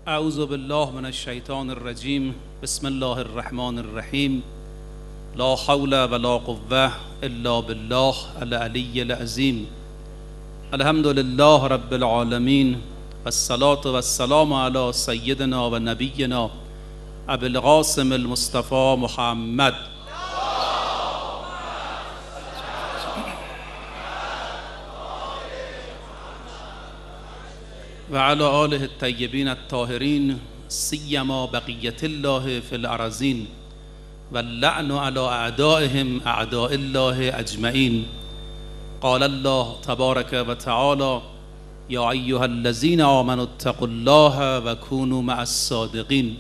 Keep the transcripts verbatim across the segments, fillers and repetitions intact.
اعوذ بالله من الشیطان الرجیم. بسم الله الرحمن الرحیم. لا حول ولا قوة الا بالله العلی العظیم. الحمد لله رب العالمین والصلاة والسلام علی سیدنا و نبینا ابی القاسم المصطفى محمد و علی آله الطیبین الطاهرین سیما بقیة الله فی الارضین و اللعن علی اعدائهم اعداء الله اجمعین. قال الله تبارک و تعالی یا ایها الذین آمنوا اتقوا الله و کونوا مع الصادقین.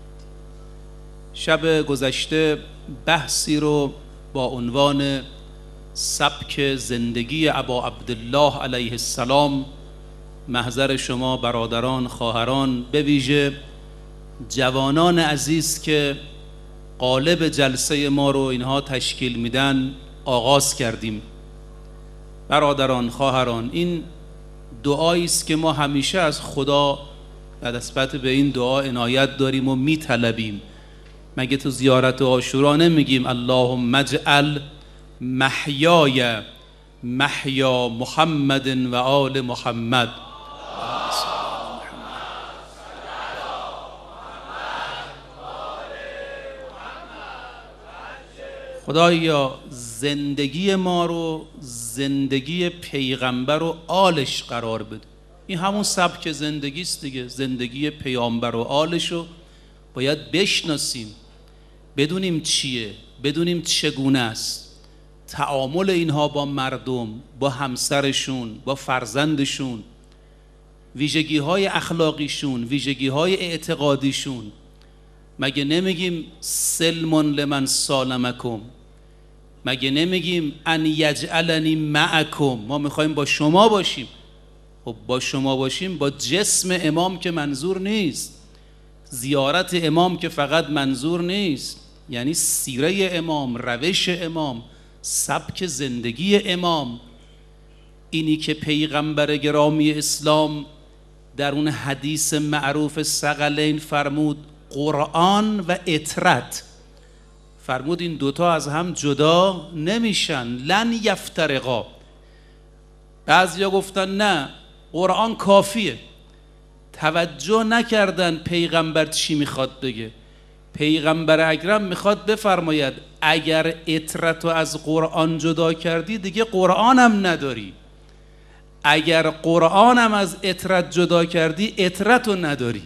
شب گذشته بحثی رو با عنوان سبک زندگی ابا عبدالله علیه السلام، محضر شما برادران، خواهران، به ویژه جوانان عزیز که قالب جلسه ما رو اینها تشکیل میدن آغاز کردیم. برادران، خواهران، این دعایی است که ما همیشه از خدا در نسبت به این دعا عنایت داریم و میطلبیم. مگه تو زیارت عاشورا نمیگیم اللهم اجعل محیای محیا محمد و آل محمد. خدایا زندگی ما رو زندگی پیغمبر و آلش قرار بده. این همون سبک زندگی است دیگه. زندگی پیامبر و آلش رو باید بشناسیم، بدونیم چیه، بدونیم چگونه است. تعامل اینها با مردم، با همسرشون، با فرزندشون، ویژگی های اخلاقیشون، ویژگی های اعتقادیشون. مگه نمیگیم سلمون لمن سالمکم؟ مگه نمیگیم ان یجعلنی معکم؟ ما میخوایم با شما باشیم. خب با شما باشیم با جسم امام که منظور نیست، زیارت امام که فقط منظور نیست، یعنی سیره امام، روش امام، سبک زندگی امام. اینی که پیغمبر گرامی اسلام در اون حدیث معروف ثقلین فرمود قرآن و اطرت، فرمود این دوتا از هم جدا نمیشن، لن یفترقا. بعضیا گفتن نه قرآن کافیه، توجه نکردن پیغمبر چی میخواد بگه. پیغمبر اکرم میخواد بفرماید اگر اطرت رو از قرآن جدا کردی دیگه قرآن هم نداری، اگر قرآن هم از اطرت جدا کردی اطرت رو نداری.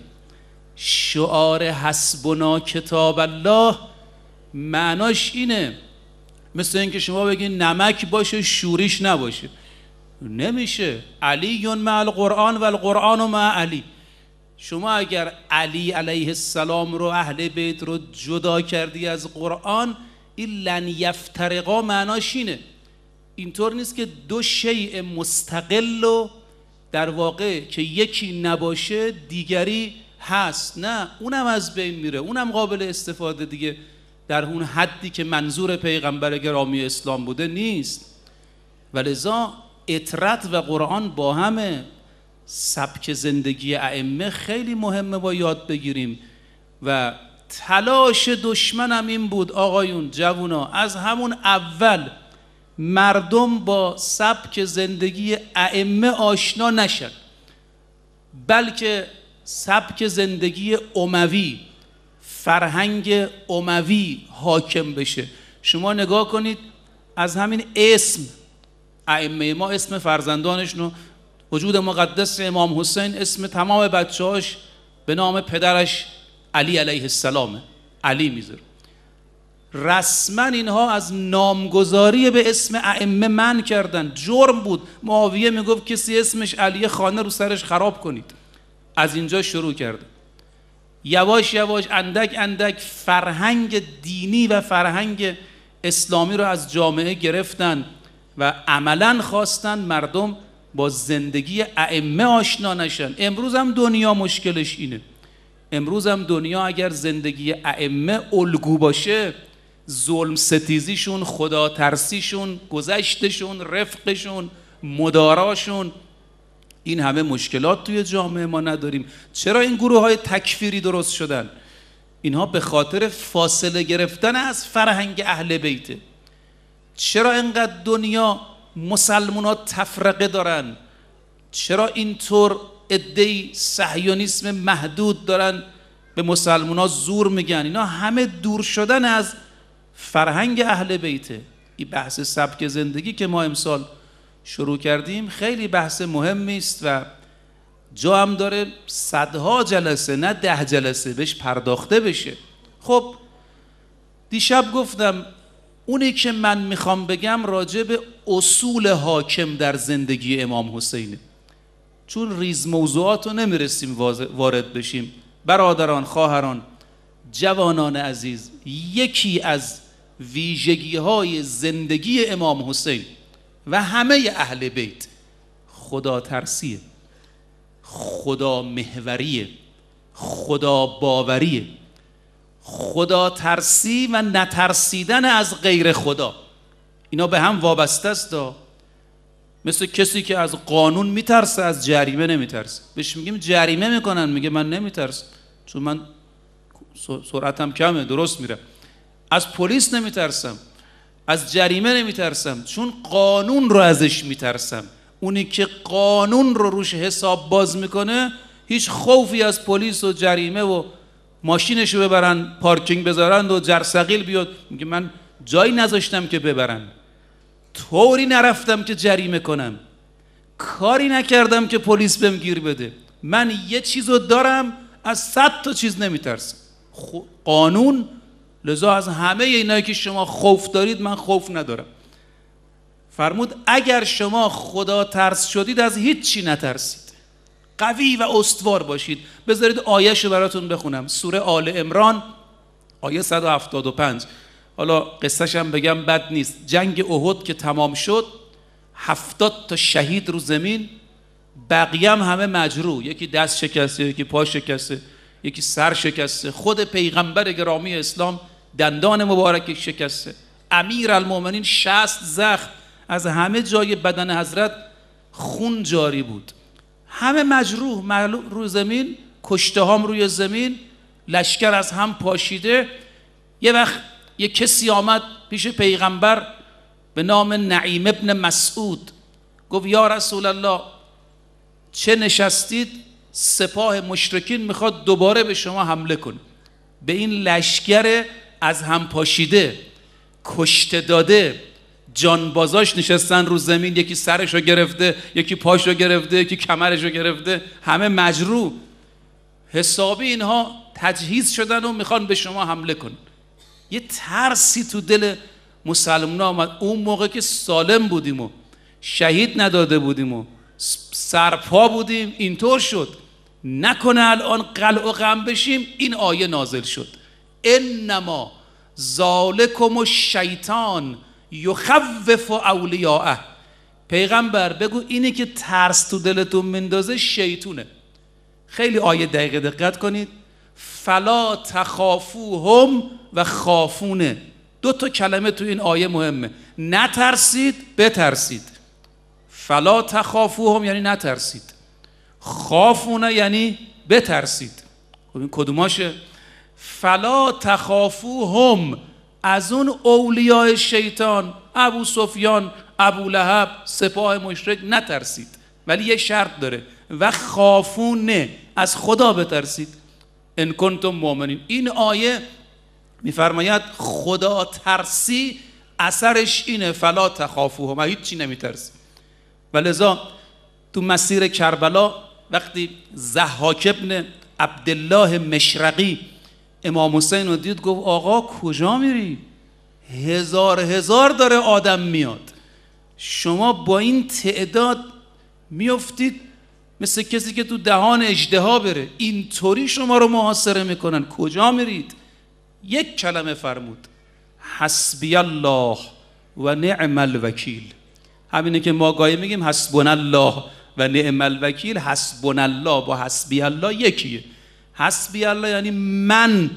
شعار حسبنا کتاب الله معناش اینه، مثل اینکه شما بگین نمک باشه شوریش نباشه. نمیشه. علی مع القرآن و القرآن مع علی. شما اگر علی علیه السلام رو، اهل بیت رو جدا کردی از قرآن، این لن یفترقا معناش اینه. اینطور نیست که دو شیء مستقل و در واقع که یکی نباشه دیگری هست. نه، اونم از بین میره، اونم قابل استفاده دیگه در اون حدی که منظور پیغمبر گرامی اسلام بوده نیست. ولذا اطرت و قرآن با همه. سبک زندگی ائمه خیلی مهمه با یاد بگیریم و تلاش دشمن هم این بود آقایون، جوونا، از همون اول مردم با سبک زندگی ائمه آشنا نشد، بلکه سبک زندگی اموی، فرهنگ اموی حاکم بشه. شما نگاه کنید از همین اسم ائمه ما، اسم فرزندانشون، وجود مقدس امام حسین اسم تمام بچه‌هاش به نام پدرش علی علیه السلامه، علی میذاره. رسما اینها از نامگذاری به اسم ائمه منع کردن، جرم بود. معاویه میگفت کسی اسمش علی خانه رو سرش خراب کنید. از اینجا شروع کرده. یواش یواش اندک اندک فرهنگ دینی و فرهنگ اسلامی رو از جامعه گرفتن و عملاً خواستن مردم با زندگی ائمه آشنا نشن. امروز هم دنیا مشکلش اینه. امروز هم دنیا اگر زندگی ائمه الگو باشه، ظلم ستیزیشون، خدا ترسیشون، گذشتشون، رفقشون، مداراشون، این همه مشکلات توی جامعه ما نداریم. چرا این گروه های تکفیری درست شدن؟ اینها به خاطر فاصله گرفتن از فرهنگ اهل بیته. چرا اینقدر دنیا مسلمان ها تفرقه دارن؟ چرا اینطور عده‌ای صهیونیسم محدود دارن به مسلمان ها زور میگن؟ اینا همه دور شدن از فرهنگ اهل بیته. این بحث سبک زندگی که ما امسال شروع کردیم خیلی بحث مهمی است و جا هم داره صدها جلسه نه ده جلسه بهش پرداخته بشه. خب دیشب گفتم اونی که من میخوام بگم راجع به اصول حاکم در زندگی امام حسینه، چون ریز موضوعات رو نمیرسیم وارد بشیم. برادران، خواهران، جوانان عزیز، یکی از ویژگی های زندگی امام حسین و همه اهل بیت خدا ترسیه، خدا محوریه، خدا باوریه. خدا ترسی و نترسیدن از غیر خدا، اینا به هم وابسته است. مثل کسی که از قانون میترسه از جریمه نمیترسه. بهش میگیم جریمه میکنن، میگه من نمیترسم چون من سرعتم کمه، درست میرم. از پلیس نمیترسم، از جریمه نمیترسم چون قانون رو ازش میترسم. اونی که قانون رو روش حساب باز میکنه هیچ خوفی از پلیس و جریمه و ماشینشو ببرن پارکینگ بذارن و جرثقیل بیاد، میگه من جایی نذاشتم که ببرن، طوری نرفتم که جریمه کنم، کاری نکردم که پلیس بهم گیر بده، من یه چیزو دارم، از صد تا چیز نمیترسم، قانون. لذا از همه اینایی که شما خوف دارید من خوف ندارم. فرمود اگر شما خدا ترس شدید از هیچ چی نترسید، قوی و استوار باشید. بذارید آیه‌شو براتون بخونم، سوره آل عمران آیه صد و هفتاد و پنج. حالا قصه‌ش هم بگم بد نیست. جنگ احد که تمام شد، هفتاد تا شهید رو زمین، بقیه هم همه مجروح، یکی دست شکسته، یکی پا شکسته، یکی سر شکسته. خود پیغمبر گرامی اسلام دندان مبارک شکسته، امیرالمومنین شصت زخم، از همه جای بدن حضرت خون جاری بود، همه مجروح رو زمین، کشته هم روی زمین، لشکر از هم پاشیده. یه وقت یه کسی آمد پیش پیغمبر به نام نعیم ابن مسعود، گفت یا رسول الله چه نشستید؟ سپاه مشرکین میخواد دوباره به شما حمله کنه. به این لشکر از هم پاشیده، کشته داده، جانبازاش نشستن رو زمین، یکی سرشو گرفته، یکی پاشو گرفته، یکی کمرشو گرفته، همه مجروح. حسابی اینها تجهیز شدن و میخوان به شما حمله کنن. یه ترسی تو دل مسلمان آمد. اون موقع که سالم بودیم و شهید نداده بودیم و سرپا بودیم، اینطور شد. نکنه الان قلع و غم بشیم. این آیه نازل شد، انما ذالکم الشیطان یخوف اولیاءه. پیغمبر بگو اینی که ترس تو دلتون مندازه شیطونه. خیلی آیه دقیق دقت کنید، فلا تخافوهم و خافونه. دو تا کلمه تو این آیه مهمه، نترسید بترسید. فلا تخافوهم یعنی نترسید، خافونه یعنی بترسید. خب این کدوماشه؟ فلا تخافوهم، از اون اولیاء شیطان، ابو سفیان، ابو لهب، سپاه مشرک نترسید، ولی یه شرط داره، و خافونه، از خدا بترسید، ان کنتم مؤمنین. این آیه میفرماید خدا ترسی اثرش اینه، فلا تخافوهم، هیچ چی نمیترسی. ولذا تو مسیر کربلا وقتی ضحاک ابن عبدالله مشرقی امام حسین رو دید، گفت آقا کجا میری؟ هزار هزار داره آدم میاد، شما با این تعداد میافتید مثل کسی که تو دهان اژدها بره، اینطوری شما رو محاصره میکنن، کجا میرید؟ یک کلمه فرمود، حسبی الله و نعم الوکیل. همینه که ما گاهی میگیم حسبنا الله و نعم الوکیل. حسبنا الله با حسبی الله یکیه. حسبی الله یعنی من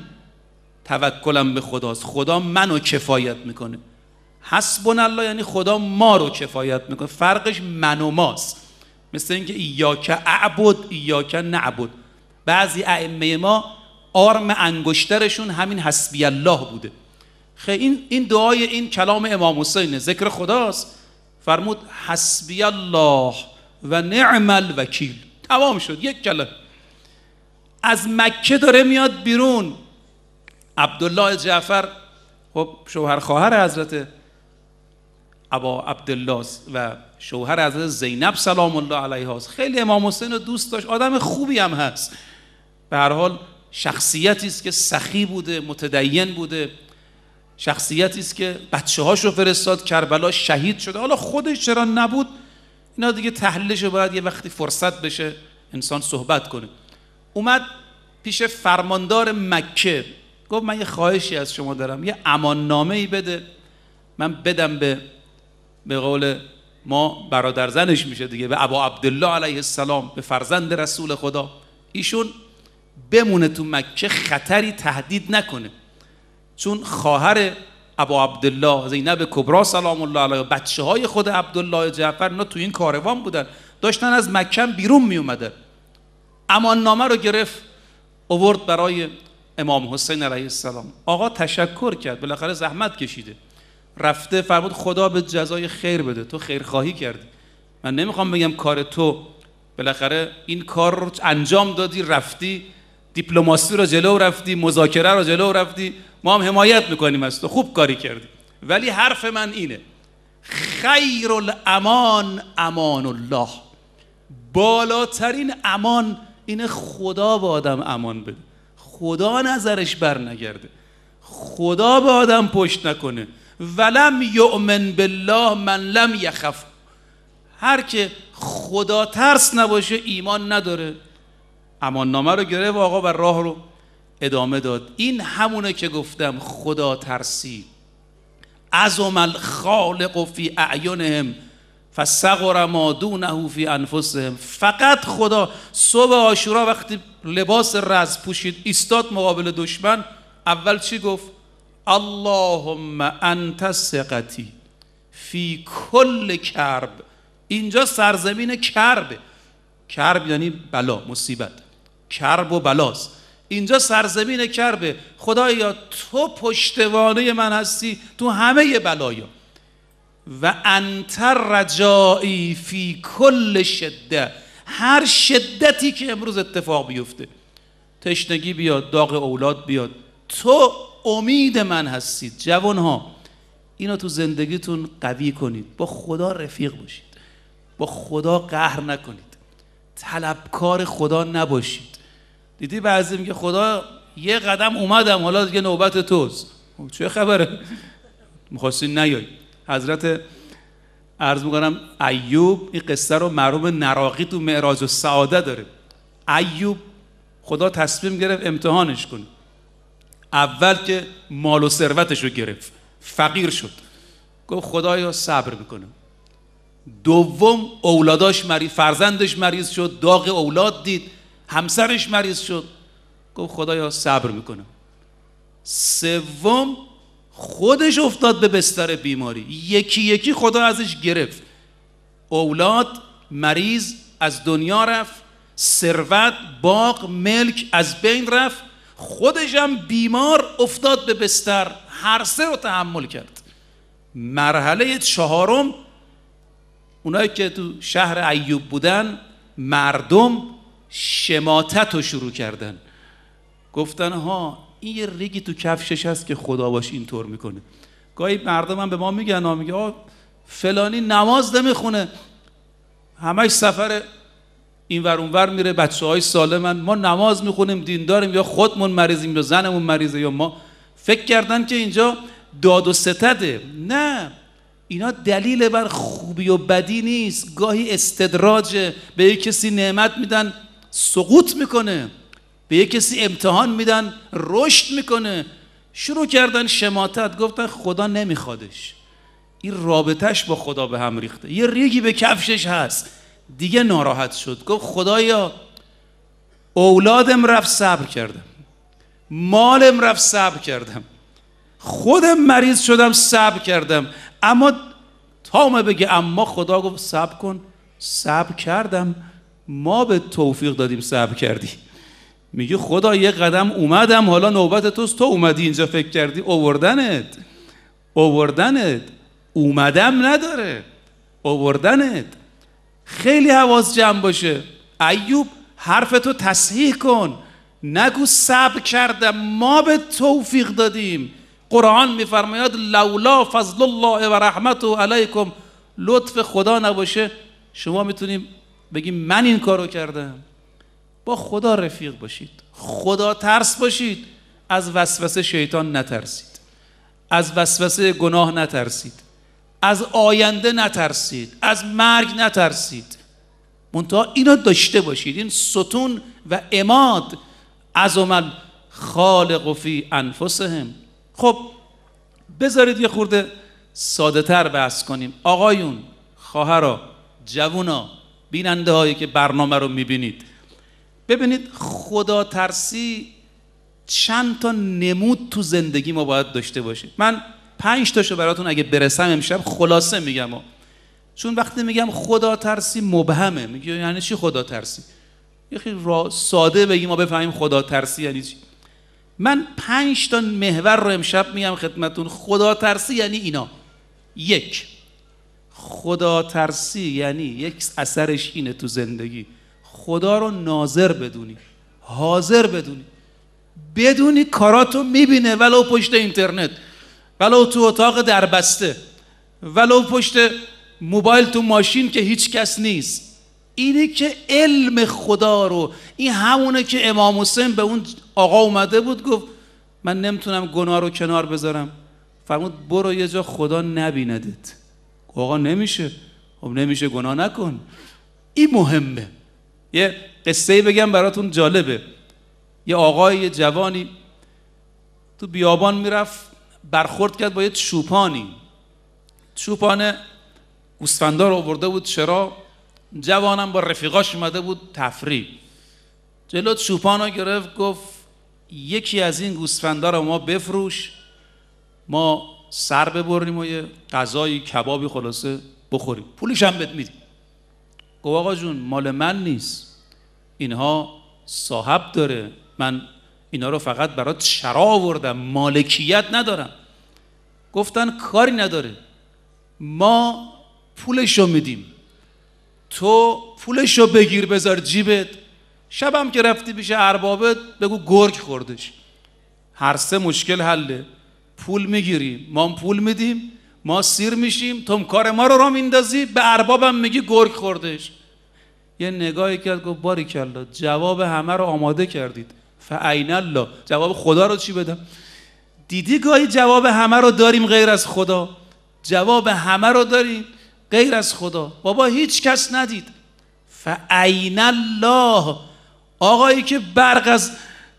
توکلم به خداست، خدا منو کفایت میکنه. حسبنا الله یعنی خدا ما رو کفایت میکنه، فرقش من و ماست. مثل اینکه ایاک اعبد ایاک نعبد. بعضی ائمه ما آرم انگشترشون همین حسبی الله بوده. خیلی این این دعای این کلام امام حسین ذکر خداست، فرمود حسبی الله و نعم الوکیل. تمام شد، یک کلمه. از مکه داره میاد بیرون. عبدالله جعفر خب شوهر خواهر حضرت ابا عبدالله و شوهر حضرت زینب سلام الله علیها است. خیلی امام حسین رو دوست داشت، آدم خوبی هم هست. به هر حال شخصیتی است که سخی بوده، متدین بوده، شخصیتی است که بچه‌هاشو فرستاد کربلا، شهید شده. حالا خودش چرا نبود اینا دیگه تحلیلش رو باید یه وقتی فرصت بشه انسان صحبت کنه. اومد پیش فرماندار مکه، گفت من یه خواهشی از شما دارم، یه اماننامه‌ای بده من بدم به به قول ما برادر زنش میشه دیگه، به ابا عبدالله علیه السلام، به فرزند رسول خدا، ایشون بمونه تو مکه، خطری تهدید نکنه، چون خواهر ابا عبدالله زینب کبرا سلام الله علیها، بچه های خود عبدالله جعفر اینا تو این کاروان بودن، داشتن از مکه بیرون می اومدن. امان نامه رو گرفت آورد برای امام حسین علیه السلام. آقا تشکر کرد، بالاخره زحمت کشیده، رفته فرمود خدا به جزای خیر بده، تو خیرخواهی کردی. من نمیخوام بگم کار تو، بالاخره این کار رو انجام دادی، رفتی دیپلماسی رو جلو رفتی، مذاکره رو جلو رفتی، ما هم حمایت میکنیم از تو، خوب کاری کردی. ولی حرف من اینه، خیر الامان امان الله، بالاترین امان اینه خدا به آدم امان بده، خدا نظرش بر نگرده، خدا به آدم پشت نکنه. ولم یؤمن بالله من لم یخف، هر که خدا ترس نباشه ایمان نداره. امان نامه رو گرفت آقا و راه رو ادامه داد. این همونه که گفتم خدا ترسی، عظم الخالق فی اعینهم فصغر ما دونه فی انفسهم. فقط خدا. صبح عاشورا وقتی لباس رز پوشید ایستاد مقابل دشمن، اول چی گفت؟ اللهم انت ثقتی فی کل کرب. اینجا سرزمین کربه، کرب یعنی بلا، مصیبت، کرب و بلاست. اینجا سرزمین کربه. خدایا تو پشتوانه من هستی تو همه بلایا. و انت رجایی فی کل شده، هر شدتی که امروز اتفاق بیفته، تشنگی بیاد، داغ اولاد بیاد، تو امید من هستید. جوانها اینو تو زندگیتون قوی کنید، با خدا رفیق باشید، با خدا قهر نکنید، طلبکار خدا نباشید. دیدی بعضی میگه خدا یه قدم اومدم حالا دیگه نوبت توست. چه خبره؟ میخواستی نیای. حضرت عرض میکنم ایوب این قصه رو مرحوم نراقی تو معراج السعاده داره. ایوب خدا تصمیم گرفت امتحانش کنه. اول که مال و ثروتش رو گرفت، فقیر شد، گفت خدایا صبر میکنم. دوم اولاداش مریض، فرزندش مریض شد، داغ اولاد دید، همسرش مریض شد، گفت خدایا صبر میکنم. سوم خودش افتاد به بستر بیماری، یکی یکی خدا ازش گرفت. اولاد مریض از دنیا رفت، ثروت، باغ، ملک از بین رفت، خودش هم بیمار افتاد به بستر. هر سه رو تحمل کرد. مرحله چهارم اونایی که تو شهر ایوب بودن، مردم شماتت رو شروع کردن، گفتن ها این یه ریگی تو کفشش هست که خدا باش اینطور میکنه. گاهی مردم هم به ما میگن، ها میگه آه فلانی نماز نمیخونه، همش سفر این ور اون ور میره، بچه های سالمن، ما نماز میخونیم، دینداریم، یا خودمون مریضیم یا زنمون مریضه یا ما. فکر کردن که اینجا داد و ستده. نه، اینا دلیل بر خوبی و بدی نیست. گاهی استدراج، به یک کسی نعمت میدن سقوط میکنه، به یک کسی امتحان میدن رشد میکنه. شروع کردن شماتت، گفتن خدا نمیخوادش، این رابطش با خدا به هم ریخته، یه ریگی به کفشش هست. دیگه ناراحت شد، گفت خدایا اولادم رفت صبر کردم، مالم رفت صبر کردم، خودم مریض شدم صبر کردم، اما تا ما بگه اما، خدا گفت صبر کن، صبر کردم. ما به توفیق دادیم صبر کردی. میگه خدا یه قدم اومدم، حالا نوبت توست، تو اومدی اینجا فکر کردی اووردنت اووردنت اومدم نداره، اووردنت. خیلی حواس جمع باشه. ایوب حرفتو تصحیح کن، نگو صبر کردم، ما به توفیق دادیم. قرآن میفرماید لولا فضل الله و رحمته علیکم، لطف خدا نباشه شما میتونیم بگیم من این کارو کردم. با خدا رفیق باشید، خدا ترس باشید، از وسوسه شیطان نترسید، از وسوسه گناه نترسید، از آینده نترسید، از مرگ نترسید. منتها اینو داشته باشید، این ستون و عماد. عظم الخالق فی انفسهم. خب بذارید یه خورده ساده تر بحث کنیم. آقایون، خواهرا، جوونا، بیننده هایی که برنامه رو میبینید، ببینید خدا ترسی چند تا نمود تو زندگی ما باید داشته باشید. من پنج تاشو براتون اگه برسم امشب خلاصه میگم ها. چون وقتی میگم خدا ترسی مبهمه، میگه یعنی چی خدا ترسی؟ یه خیلی ساده بگیم ما بفهمیم خدا ترسی یعنی چی. من پنج تا محور رو امشب میگم خدمتون. خدا ترسی یعنی اینا. یک، خدا ترسی یعنی یک اثرش اینه تو زندگی خدا رو ناظر بدونی، حاضر بدونی، بدونی کاراتو میبینه، ولو پشت اینترنت، ولو تو اتاق دربسته، ولو پشت موبایل تو ماشین که هیچ کس نیست. اینه که علم خدا رو، این همونه که امام حسین به اون آقا اومده بود گفت من نمیتونم گناه رو کنار بذارم، فرمود برو یه جا خدا نبیندت. آقا نمیشه. خب نمیشه گناه نکن. این مهمه. یه قصه بگم براتون جالبه. یه آقای یه جوانی تو بیابان میرفت، برخورد کرد با یه چوپانی. چوپانه گوسفندا رو آورده بود چرا، جوانم با رفیقاش اومده بود تفریح. جلو چوپانو گرفت گفت یکی از این گوسفندا رو ما بفروش، ما سر ببریم و یه غذایی کبابی خلاصه بخوریم، پولش هم بهت میدیم. گفت آقا جون مال من نیست، اینها صاحب داره، من اینا رو فقط برات شرا آوردم، مالکیت ندارم. گفتن کاری نداره، ما پولشو میدیم، تو پولشو بگیر بذار جیبت، شبم که رفتی پیش اربابت بگو گرگ خوردش. هر سه مشکل حله. پول میگیری، ما پول میدیم، ما سیر میشیم، تو کار ما رو را میندازی، به اربابم میگی گرگ خوردش. یه نگاهی کرد گفت باریکالله، جواب همه رو آماده کردید، فعین الله. جواب خدا رو چی بدم؟ دیدی گاهی جواب همه رو داریم غیر از خدا، جواب همه رو داریم غیر از خدا. بابا هیچ کس ندید، فعین الله. آقایی که برق از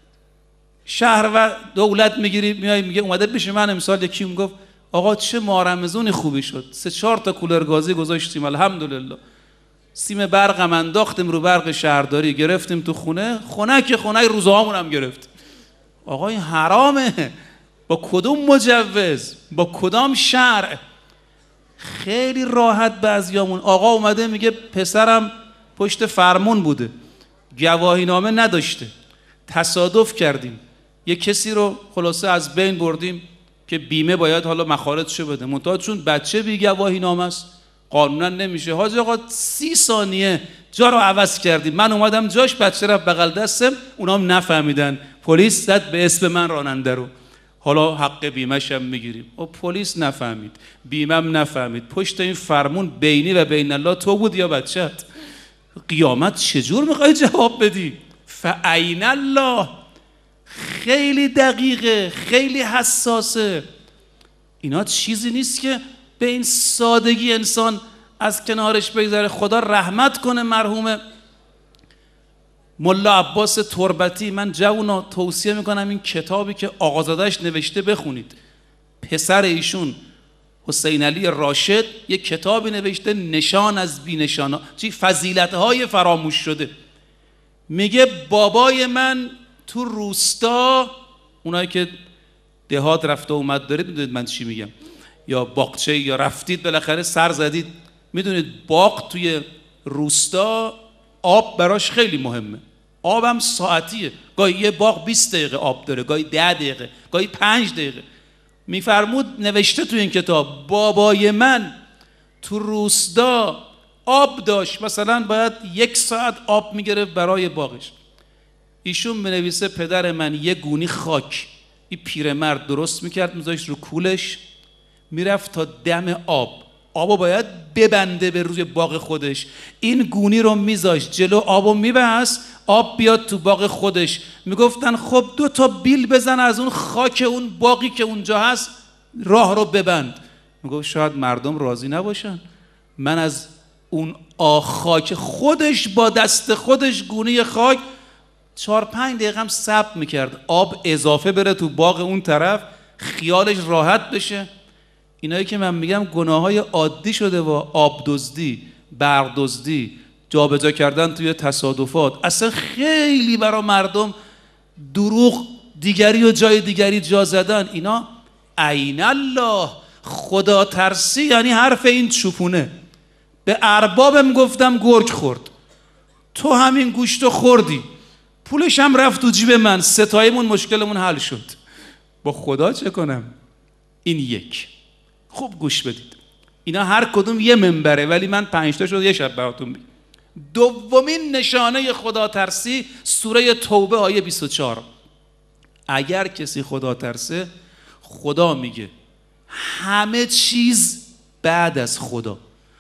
شهر و دولت میگیری میای میگه اومده پیش من امسال یکی میگفت آقا چه مارمزونی خوبی شد، سه چهار تا کولر گازی گذاشتیم الحمدلله، سیم برقم انداختیم رو برق شهرداری، گرفتیم تو خونه، خونه که خونه روزهامون هم گرفت. آقا این حرامه. با کدوم مجوز، با کدام شرع؟ خیلی راحت بعضیامون. آقا اومده میگه پسرم پشت فرمون بوده، گواهی نامه نداشته، تصادف کردیم، یه کسی رو خلاصه از بین بردیم که بیمه باید حالا مخارجشو بده، منتها چون بچه بی گواهی نامه است قانونا نمیشه. حاج آقا سی ثانیه جا رو عوض کردیم، من اومدم جاش، بچه رفت بغل دستم، اونام نفهمیدن، پلیس زد به اسم من راننده رو، حالا حق بیمه‌ش هم میگیریم. و پلیس نفهمید، بیمه‌م نفهمید، پشت این فرمون بینی و بین الله تو بود یا بچه‌ت؟ قیامت چجور میخوای جواب بدی؟ فعین الله. خیلی دقیقه، خیلی حساسه. اینا چیزی نیست که به این سادگی انسان از کنارش بگذاره. خدا رحمت کنه مرحوم ملا عباس تربتی. من جوونا توصیه میکنم این کتابی که آقازاده‌اش نوشته بخونید. پسر ایشون حسین علی راشد یک کتابی نوشته نشان از بی‌نشانا، چی فضیلت‌های فراموش شده. میگه بابای من تو روستا، اونایی که دهات رفته اومد دارید میدونید من چی میگم، یا باغچه یا رفتید بالاخره سر زدید، میدونید باغ توی روستا آب براش خیلی مهمه، آبم ساعتیه، گاهی یه باغ بیست دقیقه آب داره، گاهی ده دقیقه، گاهی پنج دقیقه. میفرمود نوشته تو این کتاب بابای من تو روستا آب داشت، مثلا باید یک ساعت آب میگرفت برای باغش. ایشون منویسه پدر من یه گونی خاک این پیرمرد درست میکرد، میذاشت رو کولش، میرفت تا دم آب، آبو باید ببنده به روی باغ خودش، این گونی رو میذاشت جلو آبو میبست، آب بیاد تو باغ خودش. میگفتن خب دو تا بیل بزن از اون خاک اون باغی که اونجا هست راه رو ببند. میگفت شاید مردم راضی نباشن، من از اون آ خاک خودش با دست خودش گونی خاک چهار پنج دقیقه هم صبر میکرد آب اضافه بره تو باغ اون طرف، خیالش راحت بشه. اینایی که من میگم گناه های عادی شده و آب دزدی، برق دزدی، جابجا کردن توی تصادفات، اصلا خیلی برای مردم دروغ دیگری و جای دیگری جا زدن. اینا عین الله خدا ترسی یعنی حرف این چوپونه. به اربابم گفتم گرگ خورد، تو همین گوشتو خوردی، پولش هم رفت تو جیب من، ستایمون مشکلمون حل شد. با خدا چه کنم؟ این یک. خوب گوش بدید، اینا هر کدوم یه منبره ولی من پنج تا شد یه شب براتون بگم. دومین نشانه خدا ترسی سوره توبه آیه بیست و چهار. اگر کسی خدا ترسه، خدا میگه همه چیز بعد از خدا،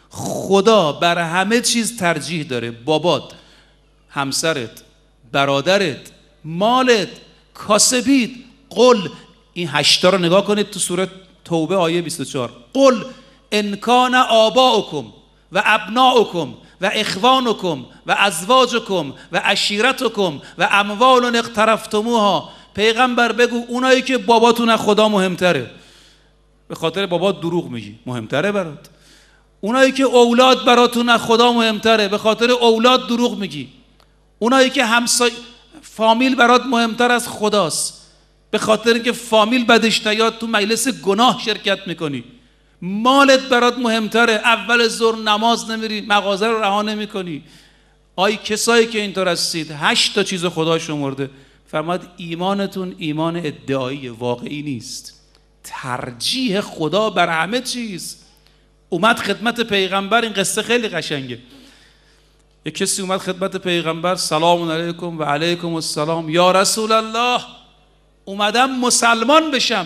خدا بر همه چیز ترجیح داره، بابات، همسرت، برادرت، مالت، کاسبیت. قل، این هشتا رو نگاه کنید تو سوره توبه آیه بیست و چهار. قل ان کان آباؤکم و ابناؤکم و اخوانکم و ازواجکم و عشیرتکم و اموال اقترفتموها. پیغمبر بگو اونایی که باباتون از خدا مهمتره، به خاطر بابات دروغ میگی، مهمتره برات. اونایی که اولاد براتون از خدا مهمتره، به خاطر اولاد دروغ میگی. اونایی که همسای فامیل برات مهمتر از خداست، به خاطر اینکه فامیل بدش نیاد تو مجلس گناه شرکت میکنی. مالت برات مهمتره، اول ظهر نماز نمیری، مغازه رو رها نمیکنی. آی کسایی که اینطور هستید، هشت تا چیز خدا شمرده، فرماد ایمانتون ایمان ادعایی واقعی نیست. ترجیح خدا بر همه چیز. اومد خدمت پیغمبر، این قصه خیلی قشنگه. یک کسی اومد خدمت پیغمبر، سلام علیکم و علیکم السلام یا رسول الله، اومدم مسلمان بشم،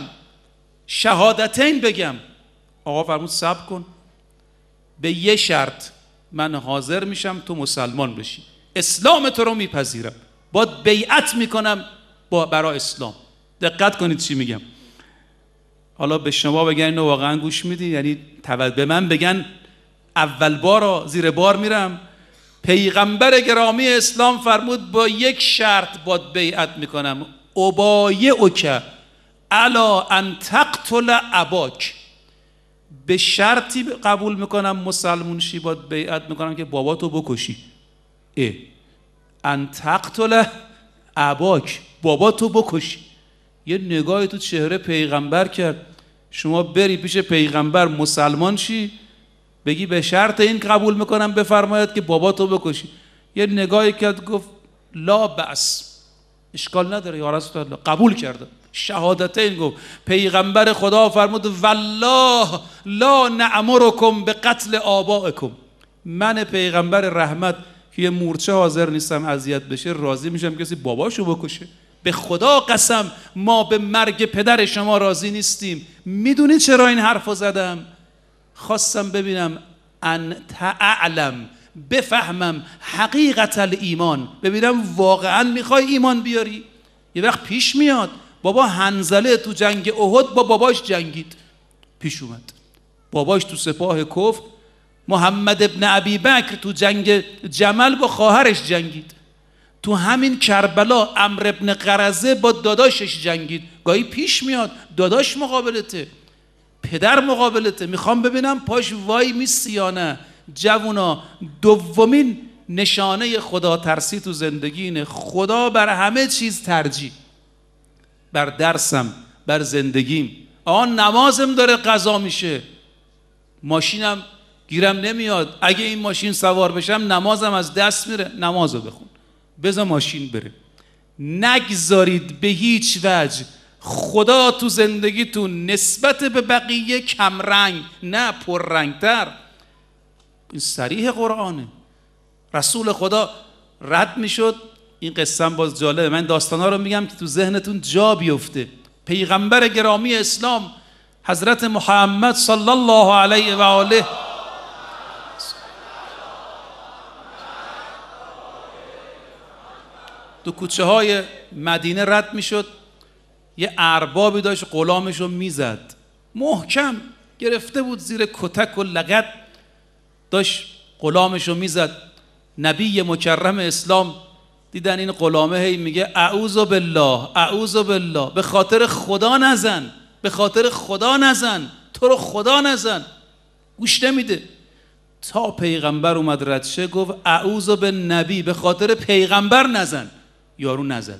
شهادتین بگم. آقا فرمود صبر کن، به یه شرط من حاضر میشم تو مسلمان بشی، اسلام تو رو میپذیرم، باید بیعت میکنم با برای اسلام. دقت کنید چی میگم. حالا به شما بگن اینو واقعا گوش میدی؟ یعنی به من بگن اول بار زیر بار میرم. پیغمبر گرامی اسلام فرمود با یک شرط باید بیعت میکنم، ابایعک علی ان تقتل اباک. به شرطی قبول میکنم مسلمون شی، باید بیعت میکنم که باباتو بکشی. اه ان تقتل اباک، باباتو بکشی. یه نگاهی تو چهره پیغمبر کرد. شما بری پیش پیغمبر مسلمان شی، بگی به شرط این قبول میکنم بفرماید که باباتو بکشی. یه نگاهی کرد گفت لا بأس، اشکال نداره یا رسول الله، قبول کردم. شهادتین گفت. پیغمبر خدا فرمود والله لا نأمرکم به قتل آبائکم. من پیغمبر رحمت که یه مورچه حاضر نیستم اذیت بشه، راضی میشم کسی باباشو بکشه. به خدا قسم ما به مرگ پدر شما راضی نیستیم. میدونی چرا این حرفو زدم؟ خواستم ببینم انت اعلم، بفهمم حقیقت الایمان، ببینم واقعا میخوای ایمان بیاری. یه وقت پیش میاد بابا حنظله تو جنگ احد با باباش جنگید، پیش اومد باباش تو سپاه کفر. محمد ابن ابی بکر تو جنگ جمل با خواهرش جنگید. تو همین کربلا عمرو ابن قرظه با داداشش جنگید. گاهی پیش میاد داداش مقابلته، پدر مقابلته، میخوام ببینم پاش وای میسی یا نه. جوونا، دومین نشانه خدا ترسی تو زندگی اینه خدا بر همه چیز ترجیح، بر درسم، بر زندگیم. آن نمازم داره قضا میشه، ماشینم گیرم نمیاد، اگه این ماشین سوار بشم نمازم از دست میره. نمازو بخون، بذار ماشین بره. نگذارید به هیچ وجه خدا تو زندگیتون نسبت به بقیه کمرنگ، نه پررنگتر. این صریح قرآنه. رسول خدا رد میشد. این قصه باز جالبه، من داستانا رو میگم که تو ذهنتون جا بیفته. پیغمبر گرامی اسلام حضرت محمد صلی الله علیه و آله تو کوچه های مدینه رد میشد، یه اربابی داشت غلامش رو میزد، محکم گرفته بود زیر کتک و لگد، داشت غلامش رو میزد. نبی مکرم اسلام دیدن این غلامه هی میگه اعوذ بالله اعوذ بالله، به خاطر خدا نزن، به خاطر خدا نزن، تو رو خدا نزن. گوش نمیده تا پیغمبر اومد رد شه، گفت اعوذ بالنبی، به خاطر پیغمبر نزن. یارو نزد.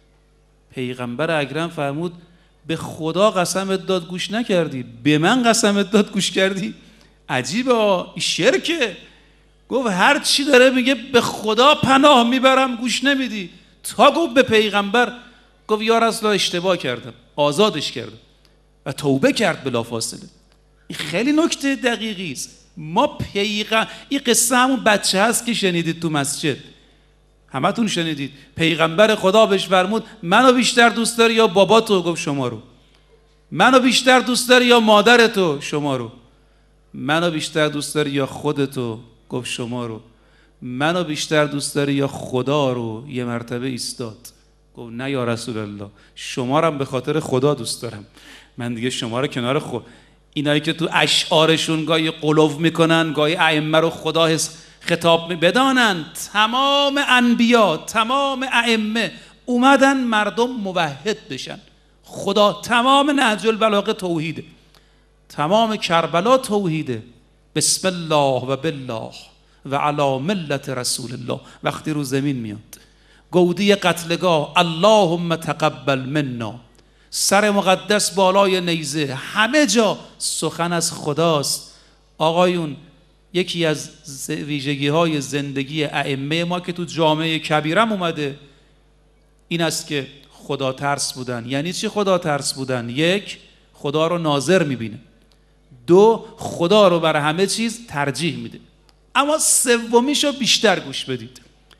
پیغمبر اکرم فرمود به خدا قسمت داد گوش نکردی، به من قسمت داد گوش کردی. عجیبه، این شرکه. گفت هر چی داره میگه به خدا پناه میبرم گوش نمیدی، تا گفت به پیغمبر. گفت یا رسول الله اشتباه کردم، آزادش کردم و توبه کرد بلافاصله. این خیلی نکته دقیقی است. ما پیغمبر، این قصه همون بچه هست که شنیدید تو مسجد، همتون شنیدید. پیغمبر خدا بهش فرمود منو بیشتر دوست داری یا باباتو؟ گفت شما رو. منو بیشتر دوست داری یا مادرتو؟ شما رو. منو بیشتر دوست داری یا خودتو؟ گفت شما رو. منو بیشتر دوست داری یا خدا رو؟ یه مرتبه ایستاد، گفت نه یا رسول الله، شما رو هم به خاطر خدا دوست دارم، من دیگه شما رو کنار خود. اینایی که تو اشعارشون گاهی قلوف میکنن، گاهی ائمه رو خدا خطاب می بدانند، تمام انبیا، تمام ائمه اومدن مردم موحد بشن. خدا تمام نهج البلاغه توحیده، تمام کربلا توحیده. بسم الله و بالله و علی ملت رسول الله. وقتی رو زمین میاد گودی قتلگاه اللهم تقبل منا، سر مقدس بالای نیزه، همه جا سخن از خداست. آقایون، یکی از ویژگی های زندگی ائمه ما که تو جامعه کبیرم اومده این است که خدا ترس بودن. یعنی چی خدا ترس بودن؟ یک، خدا رو ناظر میبینه. دو، خدا رو بر همه چیز ترجیح میده. اما سومیشو بیشتر گوش بدید.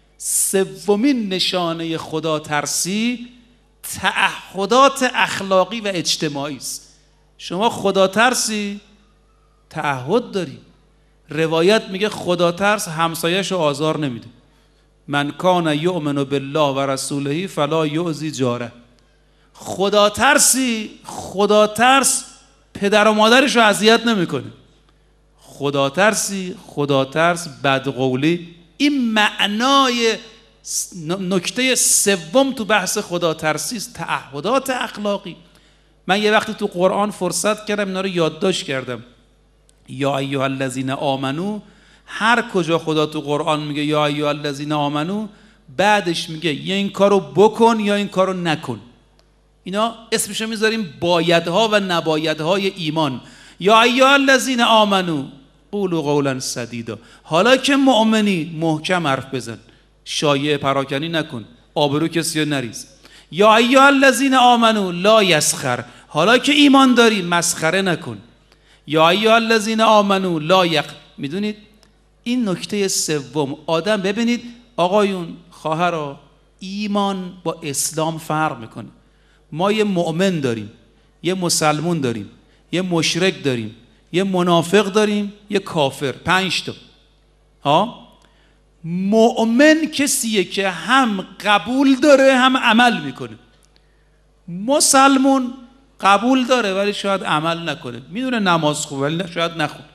سومین نشانه خدا ترسی تعهدات اخلاقی و اجتماعی است. شما خدا ترسی، تعهد داری. روایت میگه خدا ترس همسایه‌ش رو آزار نمیده. من کان یؤمن بالله و رسوله فلا یؤذی جاره. خدا ترسی، خدا ترس پدر و مادرش رو اذیت نمیکنه. خدا ترسی، خدا ترس بدقولی. این معنای نکته سوم تو بحث خدا ترسی است، تعهدات اخلاقی. من یه وقتی تو قرآن فرصت کردم اینا رو یادداشت کردم. یا ایها الذین آمنو، هر کجا خدا تو قرآن میگه یا ایها الذین آمنو، بعدش میگه یا این کارو بکن یا این کارو نکن. اینا اسمشو میذاریم بایدها و نبایدهای ایمان. یا ایها الذین آمنو قولوا قولا سدیدا. حالا که مؤمنی محکم حرف بزن، شایعه پراکنی نکن، آبرو کسی رو نریز. یا ایها الذین آمنو لا یسخر. حالا که ایمان داری مسخره نکن. یا ایها الذین آمنو لا یق. میدونید این نکته سوم. آدم ببینید آقایون، خواهرها، ایمان با اسلام فرق میکنه. ما یه مؤمن داریم، یه مسلمون داریم، یه مشرک داریم، یه منافق داریم، یه کافر. پنج تا. ها، مؤمن کسیه که هم قبول داره هم عمل میکنه. مسلمون قبول داره ولی شاید عمل نکنه، میدونه نماز خوبه ولی شاید نخونه.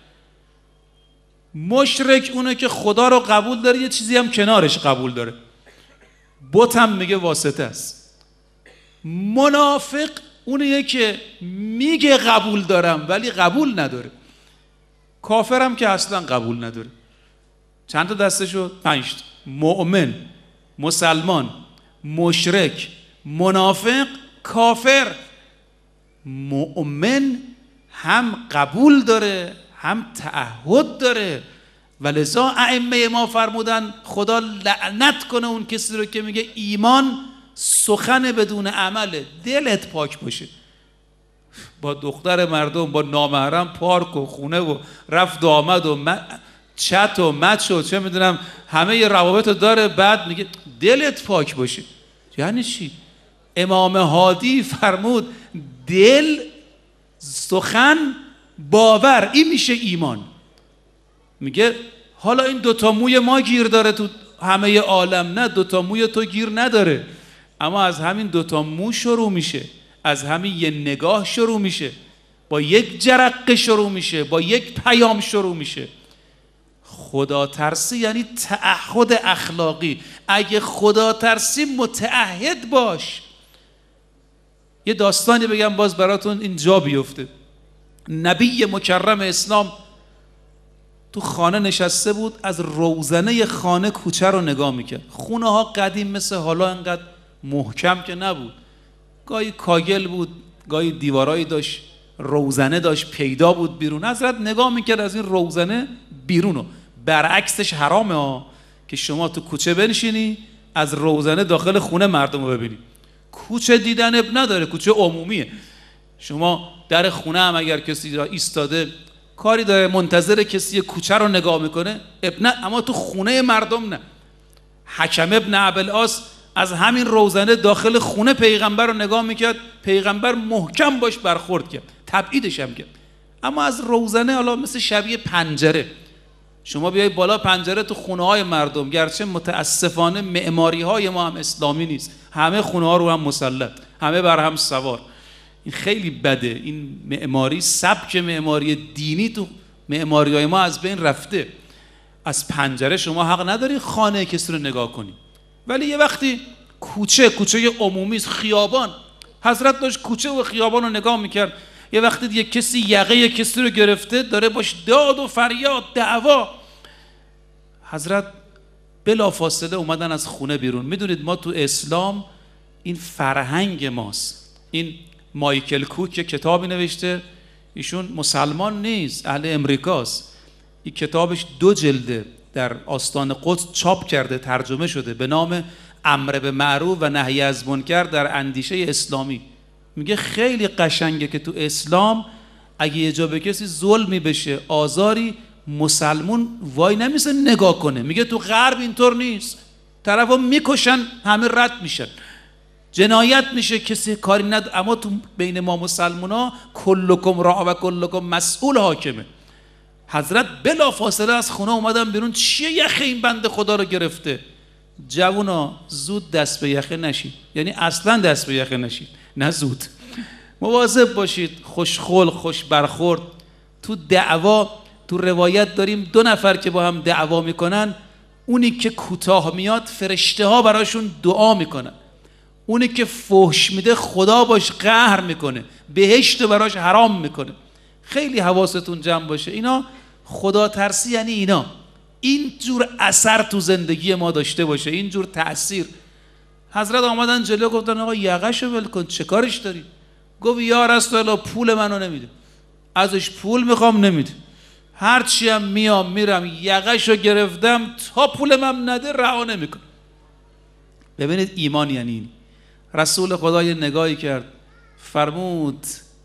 مشرک اونه که خدا رو قبول داره، یه چیزی هم کنارش قبول داره، بت هم میگه واسطه است. منافق اونه که میگه قبول دارم ولی قبول نداره. کافرم که اصلا قبول نداره. چند تا دسته شد؟ پنج تا. مؤمن، مسلمان، مشرک، منافق، کافر. مؤمن هم قبول داره هم تعهد داره. ولذا ائمه ما فرمودن خدا لعنت کنه اون کسی رو که میگه ایمان سخن بدون عمله. دلت پاک باشه. با دختر مردم با نامحرم پارک و خونه و رفت و آمد و چت و مچ و چه میدونم همه ی روابط رو داره، بعد میگه دلت پاک باشه. یعنی چی؟ امام هادی فرمود دل، سخن، باور، این میشه ایمان. میگه حالا این دوتا موی ما گیر داره تو همه عالم، نه دوتا موی تو گیر نداره، اما از همین دوتا مو شروع میشه، از همین یه نگاه شروع میشه، با یک جرقه شروع میشه، با یک پیام شروع میشه. خدا ترسی یعنی تعهد اخلاقی. اگه خدا ترسی متعهد باش. یه داستانی بگم باز براتون اینجا بیفته. نبی مکرم اسلام تو خانه نشسته بود، از روزنه خانه کوچه رو نگاه میکرد. خونه ها قدیم مثل حالا انقدر محکم که نبود، گاهی کاگل بود، گاهی دیوارایی داشت، روزنه داشت پیدا بود بیرون. حضرت نگاه میکرد از این روزنه بیرونو. برعکسش حرامه ها که شما تو کوچه بنشینی از روزنه داخل خونه مردم رو ببینی. کوچه دیدن اب نداره، کوچه عمومیه. شما در خونه هم اگر کسی را ایستاده کاری داره منتظر کسی کوچه رو نگاه میکنه اب نه، اما تو خونه مردم نه. حکم ابن ابوالعاص از همین روزنه داخل خونه پیغمبر رو نگاه میکرد، پیغمبر محکم باش برخورد کرد، تبعیدش هم کرد. اما از روزنه حالا مثل شبیه پنجره، شما بیای بالا پنجره تو خونه های مردم، گرچه متاسفانه معماری های ما هم اسلامی نیست، همه خونه ها رو هم مسلط، همه بر هم سوار. این خیلی بده، این معماری، سبک معماری دینی تو معماری های ما از بین رفته. از پنجره شما حق نداری خانه کسی رو نگاه کنی، ولی یه وقتی کوچه کوچه عمومی، خیابان، حضرت داشت کوچه و خیابان رو نگاه میکرد، یه وقتی دیگه کسی یقه یه کسی رو گرفته داره باش داد و فریاد دعوا، حضرت بلا فاصله اومدن از خونه بیرون. میدونید ما تو اسلام این فرهنگ ماست. این مایکل کوک که کتابی نوشته، ایشون مسلمان نیست، اهل امریکاست. این کتابش دو جلده در آستان قدس چاپ کرده، ترجمه شده، به نام امر به معروف و نهی از منکر در اندیشه اسلامی. میگه خیلی قشنگه که تو اسلام اگه یه جا به کسی ظلمی بشه، آزاری، مسلمون وای نمیسه نگاه کنه. میگه تو غرب اینطور نیست، طرفا میکشن همه رد میشن، جنایت میشه، کسی کاری ند. اما تو بین ما مسلمونا کلکم راع و کلکم مسئول حاکمه. حضرت بلا فاصله از خونه اومدن بیرون. چیه یخه این بنده خدا رو گرفته؟ جوونا زود دست به یخه نشید، یعنی اصلا دست به یخه نشید، نه زود. مواظب باشید، خوشخلق، خوش برخورد. تو دعوا، تو روایت داریم دو نفر که با هم دعوا میکنن، اونی که کوتاه میاد فرشته ها براشون دعا میکنن، اونی که فحش میده خدا باش قهر میکنه، بهشت براش حرام میکنه. خیلی حواستون جمع باشه. اینا خدا ترسی یعنی اینا، این جور اثر تو زندگی ما داشته باشه، این جور تأثیر. حضرت آمدن جلو گفتن آقا یقه‌شو ول کن، چه کارش داری؟ گفت یا رسول الله پول منو نمیده، ازش پول میخوام نمیده، هرچی هم میام میرم یقه‌شو گرفتم تا پول من نده رها نمیکنه. ببینید ایمان یعنی این. رسول خدا یه نگاهی کرد فرمود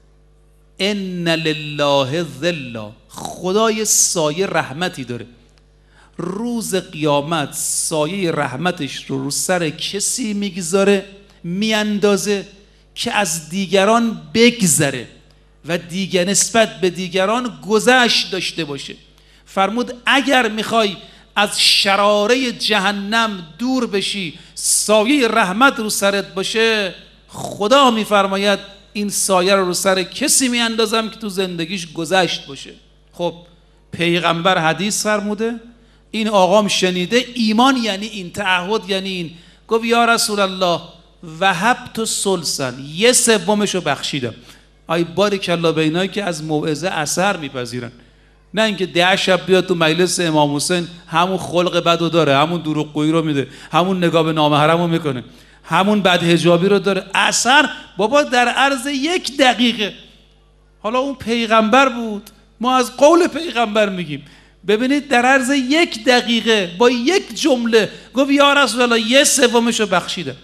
ان لله ظلا، خدا یه سایه رحمتی داره، روز قیامت سایه رحمتش رو رو سر کسی میگذاره، میاندازه که از دیگران بگذره و دیگر نسبت به دیگران گذشت داشته باشه. فرمود اگر میخوای از شراره جهنم دور بشی، سایه رحمت رو سرت باشه، خدا میفرماید این سایه رو رو سر کسی میاندازم که تو زندگیش گذشت باشه. خب پیغمبر حدیث فرموده، این آقام شنیده، ایمان یعنی این، تعهد یعنی این. گفت یا رسول الله وهبت ثلثا، یه سومشو بخشیدم. آی باریک الله به اینایی که از موعظه اثر میپذیرن، نه اینکه ده شب بیاد تو مجلس امام حسین همون خلق بدو داره، همون دروغگویی رو میده، همون نگاه به نامحرم رو میکنه، همون بدحجابی رو داره. اثر بابا در عرض یک دقیقه. حالا اون پیغمبر بود، ما از قول پیغمبر میگیم. ببینید در عرض یک دقیقه با یک جمله گفت یا رسول الله یه سومشو بخشیدم.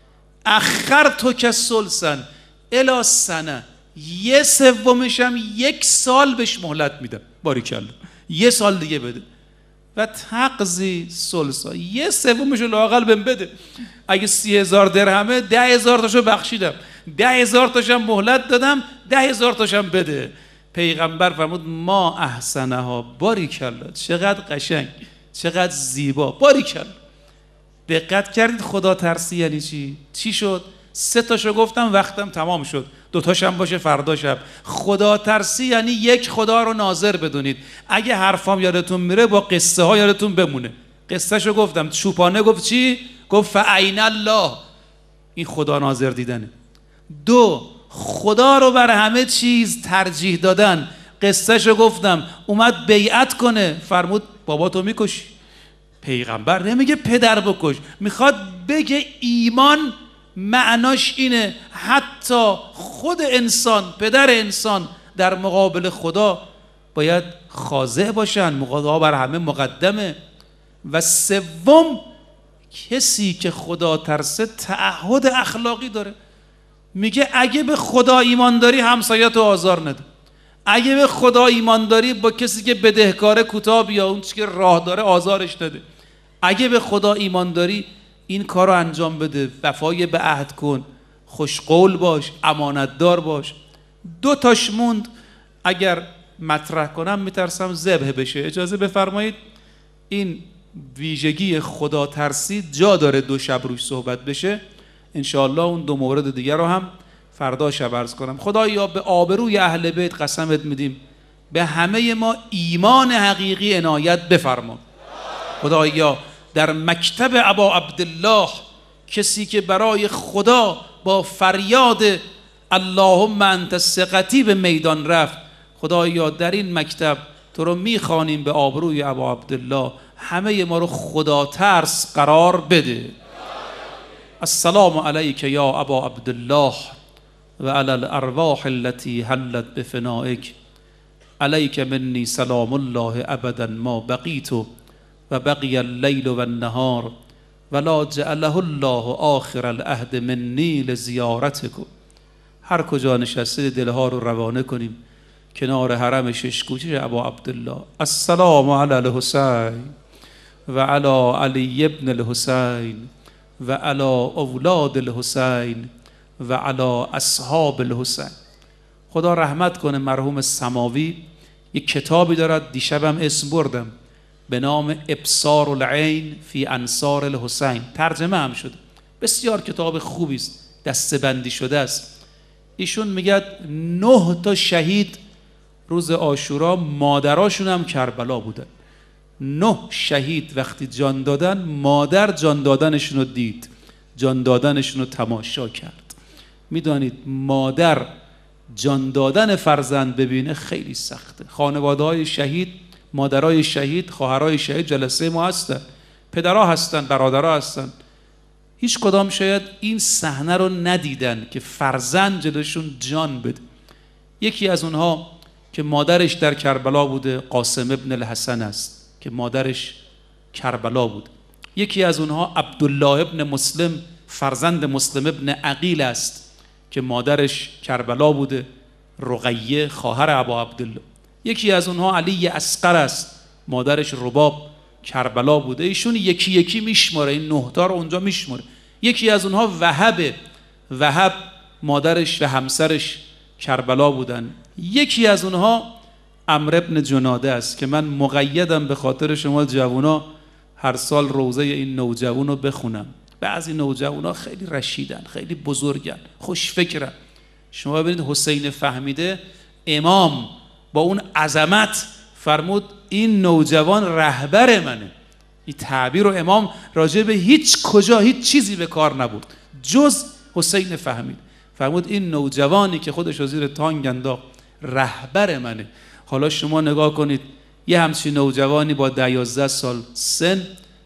اخر تو که سلسن الی سنه، یه سومش هم یک سال بهش مهلت میدم. باریکلا، یه سال دیگه بده. و تقضی سلسا، یه سومشو لااقل بهم بده. اگه سی هزار درهمه ده هزار تاشو بخشیدم، ده هزار تاشم مهلت دادم، ده هزار تاشم بده. پیغمبر فرمود ما احسنه ها، باریکلا، چقدر قشنگ، چقدر زیبا، باریکلا. دقت کردید خدا ترسی یعنی چی؟ چی شد؟ سه تاشو گفتم وقتم تمام شد، دو تاشم باشه فردا شب. خدا ترسی یعنی یک خدا رو ناظر بدونید. اگه حرفام یادتون میره با قصه ها یادتون بمونه. قصه شو گفتم، چوپانه گفت چی؟ گفت فعین الله، این خدا ناظر دیدنه. دو، خدا رو بر همه چیز ترجیح دادن. قصه شو گفتم، اومد بیعت کنه، فرمود بابا تو میکشی. پیغمبر نمیگه پدر بکش، میخواد بگه ایمان معناش اینه حتی خود انسان، پدر انسان در مقابل خدا باید خاضع باشن، خدا بر همه مقدمه. و سوم، کسی که خدا ترسه تعهد اخلاقی داره. میگه اگه به خدا ایمان داری همسایه‌تو آزار نده. اگه به خدا ایمان داری با کسی که بدهکاره کوتاه بیا، اون چیزی که راه داره آزارش نده. اگه به خدا ایمان داری این کار رو انجام بده، وفای به عهد کن، خوشقول باش، امانتدار باش. دو تاش موند، اگر مطرح کنم میترسم ذبح بشه، اجازه بفرمایید. این ویژگی خدا ترسی جا داره دو شب روش صحبت بشه. انشاءالله اون دو مورد دیگر رو هم فردا شب عرض کنم. خدایا به آبروی اهل بیت قسمت میدیم به همه ما ایمان حقیقی عنایت بفرما. خدایا در مکتب ابا عبدالله کسی که برای خدا با فریاد اللهم انت ثقتی به میدان رفت، خدایا در این مکتب تو رو میخوانیم به آبروی ابا عبدالله همه ما رو خدا ترس قرار بده. السلام علیک یا ابا عبدالله و علی الارواح التي حلت بفنائک، علیک منی سلام الله ابدا ما بقیت و بقی اللیل و النهار ولا جعله الله آخر العهد منی لزیارتکم. هر کجا نشسته دلها رو روانه کنیم کنار حرم ششگوشه ابا عبدالله. السلام علی الحسین و علی علی ابن الحسین و علی اولاد الحسین و علی اصحاب الحسین. خدا رحمت کنه مرحوم سماوی، یک کتابی دارد، دیشبم اسم بردم، به نام ابصار العین فی انصار الحسین، ترجمه هم شده. بسیار کتاب خوبی است، دسته‌بندی شده است. ایشون میگه نه تا شهید روز عاشورا مادراشون هم کربلا بودن. نه شهید وقتی جان دادن مادر جان دادنشون رو دید، جان دادنشون رو تماشا کرد. میدانید مادر جان دادن فرزند ببینه خیلی سخته. خانواده های شهید، مادرای شهید، خواهرای شهید جلسه ما هستن، پدرها هستن، برادرها هستن. هیچ کدام شاید این صحنه رو ندیدن که فرزند جلوشون جان بده. یکی از اونها که مادرش در کربلا بوده قاسم ابن الحسن است که مادرش کربلا بود. یکی از اونها عبدالله ابن مسلم فرزند مسلم ابن عقیل است که مادرش کربلا بوده، رقیه خواهر ابا عبدالله. یکی از اونها علی اصغر است، مادرش رباب کربلا بوده. ایشون یکی یکی میشماره، این نه تا رو اونجا میشماره. یکی از اونها وهب، وهب مادرش و همسرش کربلا بودن. یکی از اونها عمرو ابن جناده است که من مقیدم به خاطر شما جوونا هر سال روزه این نوجوان رو بخونم. بعضی نوجوانا خیلی رشیدن، خیلی بزرگن، خوش فکرن. شما ببینید حسین فهمیده امام با اون عظمت فرمود این نوجوان رهبر منه. این تعبیر رو امام راجع به هیچ کجا هیچ چیزی به کار نبود جز حسین فهمید. فرمود این نوجوانی که خودش رو زیر تانگ انداخت رهبر منه. حالا شما نگاه کنید یه همچین نوجوانی با ده یازده سال سن،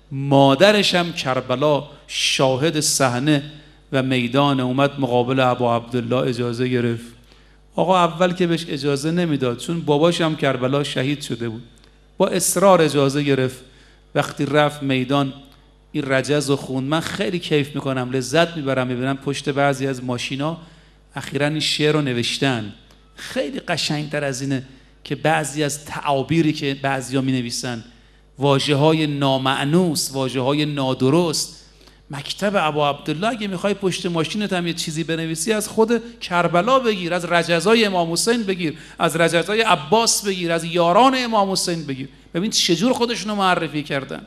مادرش هم کربلا شاهد صحنه و میدان، اومد مقابل ابا عبدالله اجازه گرفت. آقا اول که بهش اجازه نمیداد، چون باباش هم کربلا شهید شده بود، با اصرار اجازه گرفت. وقتی رفت میدان این رجز و خون، من خیلی کیف میکنم، لذت میبرم میبینم پشت بعضی از ماشینا اخیراً این شعر رو نوشتن. خیلی قشنگتر از اینه که بعضی از تعابیری که بعضیا می نویسن، واژه های نامعنوس، واژه های نادرست. مکتب ابا عبدالله اگه میخوای پشت ماشینت هم یه چیزی بنویسی، از خود کربلا بگیر، از رجزای امام حسین بگیر، از رجزای عباس بگیر، از یاران امام حسین بگیر. ببین چجور خودشونو معرفی کردن.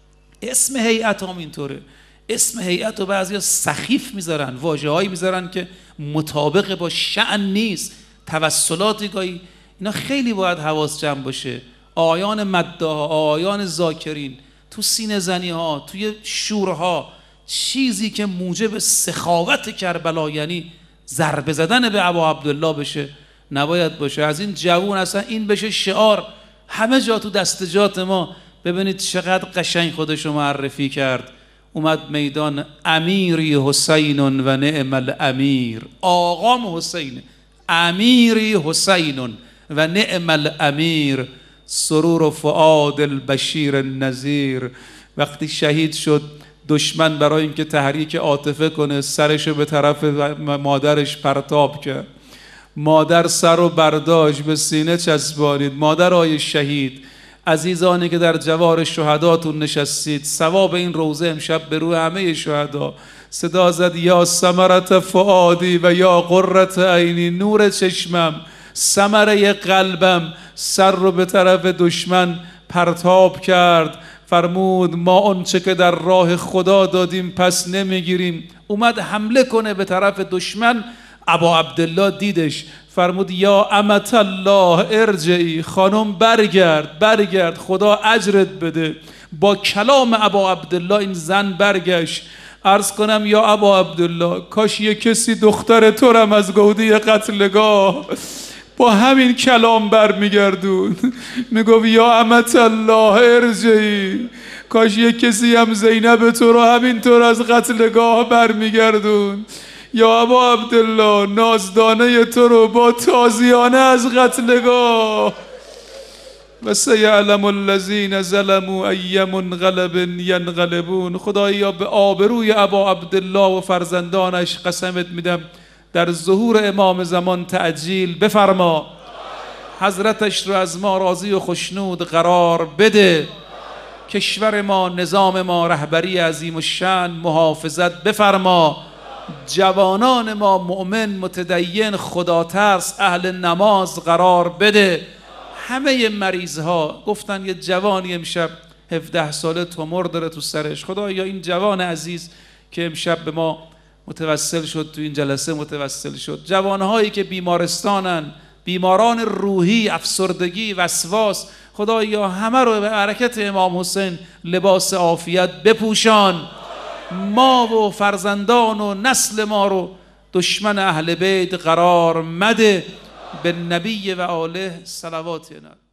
اسم هیئت هم اینطوره، اسم هیئت رو بعضیا سخیف میذارن، واژه هایی میذارن که مطابق با شأن نیست، توسلاتی گاهی. اینا خیلی باید حواس جمع باشه. آیان مداها، آیان ذاکرین، تو سینه زنی ها، توی شورها، چیزی که موجب سخاوت کربلا یعنی ضربه زدن به ابا عبدالله بشه نباید باشه. از این جوون اصلا این بشه شعار همه جا تو دستجات ما. ببینید چقدر قشنگ خودشو معرفی کرد. اومد میدان، امیری حسین و نعم الامیر، آقام حسین، امیری حسین و نعم الامیر، سرور و فؤاد البشیر النذیر. وقتی شهید شد دشمن برای اینکه تحریک عاطفه کنه سرشو به طرف مادرش پرتاب کرد. مادر سر رو برداشت به سینه چسبانید. مادر آی شهید، عزیزانی که در جوار شهداتون نشستید، ثواب این روزه امشب به روی همه شهدا. صدا زد یا ثمرت فؤادی و یا قرة عینی، نور چشمم، ثمره قلبم. سر رو به طرف دشمن پرتاب کرد، فرمود ما آنچه که در راه خدا دادیم پس نمیگیریم. اومد حمله کنه به طرف دشمن، ابا عبدالله دیدش، فرمود یا امت الله ارجعی، خانم برگرد برگرد خدا اجرت بده. با کلام ابا عبدالله این زن برگشت. عرض کنم یا ابا عبدالله، کاش یه کسی دختر تو رم از گودی قتلگاه با همین کلام بر میگردون، میگو یا امت الله ارجعی. کاش یه کسی هم زینب تو رو همینطور از قتلگاه بر میگردون. یا ابا عبدالله، نازدانه تو رو با تازیانه از قتلگاه. و سیعلم الذین ظلموا ای منقلب ینقلبون. خدایا به آبروی ابا عبدالله و فرزندانش قسمت میدم در ظهور امام زمان تعجیل بفرما. حضرتش رو از ما راضی و خشنود قرار بده. کشور ما، نظام ما، رهبری عظیم الشأن محافظت بفرما. جوانان ما مؤمن، متدین، خداترس، اهل نماز قرار بده. همه مریض ها گفتن یه جوانی امشب هفده ساله تومور داره تو سرش. خدایا این جوان عزیز که امشب به ما متوسل شد، تو این جلسه متوسل شد، جوانهایی که بیمارستانن، بیماران روحی، افسردگی، وسواس، خدایا همه رو به حرکت امام حسین لباس عافیت بپوشان. ما و فرزندان و نسل ما رو دشمن اهل بیت قرار مده. به نبی و آله صلوات.